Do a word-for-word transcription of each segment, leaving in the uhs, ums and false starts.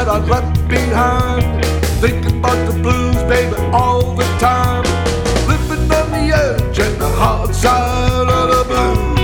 that I left behind. Thinking about the blues, baby, all the time. Living on the edge and the hard side of the blues.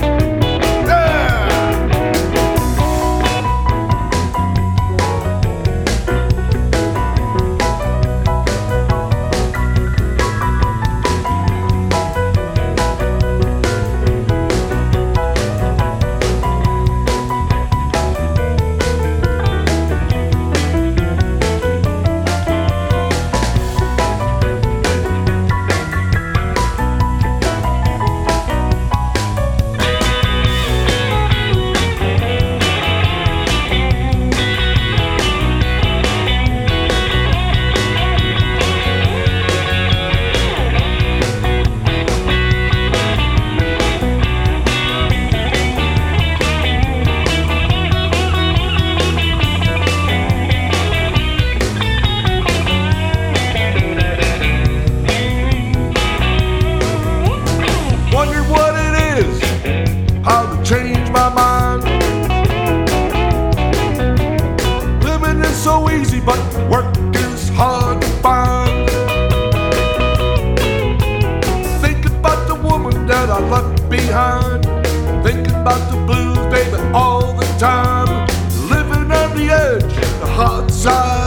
How to change my mind. Living is so easy, but work is hard to find. Thinking about the woman that I left behind. Thinking about the blues, baby, all the time. Living on the edge, the hard side.